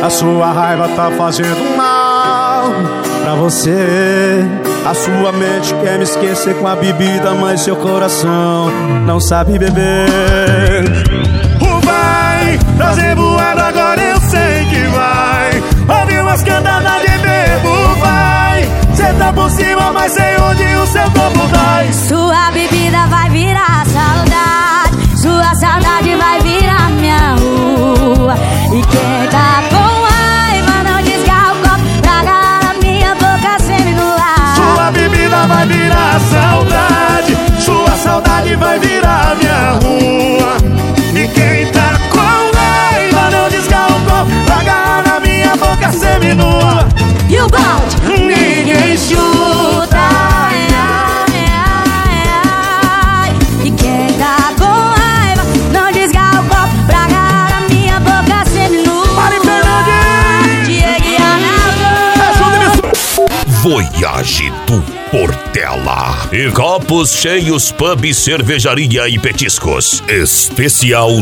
A sua raiva tá fazendo mal pra você. A sua mente quer me esquecer com a bebida, mas seu coração não sabe beber. Vai trazer voado, agora eu sei que vai. Ouvir umas cantadas de bebo, vai. Cê tá por cima, mas sei onde o seu corpo dói. Sua bebida vai virar saudade, sua saudade vai virar minha rua. E quem tá com raiva não desgarra o copo pra agarrar a minha boca seminua. Sua bebida vai virar saudade, sua saudade vai virar minha rua. E quem tá com raiva não desgarra o copo pra agarrar na minha boca seminua. E o balde ninguém chuta. Ai, ai, ai. E quem tá com raiva não desgarra o copo pra agarrar a minha boca seminua. Mari Fernandes, Diego Arnaldo. Voyage do Portela. E copos cheios, pub, cervejaria e petiscos. Especial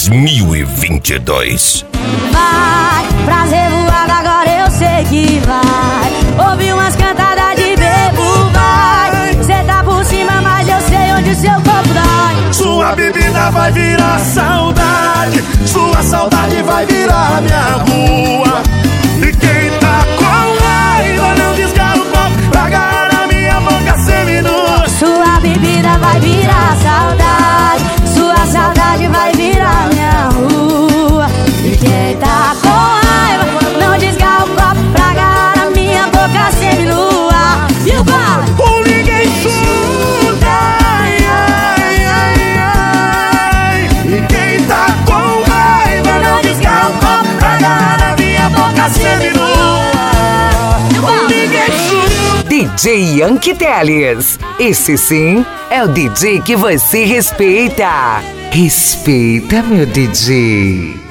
2022. Vai, prazer voado, agora eu sei que vai. Ouvi umas cantadas de bebo, vai. Cê tá por cima, mas eu sei onde o seu corpo dói. sua bebida vai virar saudade, sua saudade vai virar minha rua. E quem tá com raiva não desgarra o copo pra agarrar na minha boca seminua. Sua bebida vai virar saudade, sua saudade vai virar minha rua. E quem tá com raiva não desgarra o copo pra agarrar na minha boca seminua. E o bar? O ninguém chuta, ai, ai, ai, ai. E quem tá com raiva não desgarra o copo pra agarrar na minha boca seminua. O ninguém chuta. DJ Yankee Teles. Esse sim é o DJ que você respeita. Respeita, meu DJ.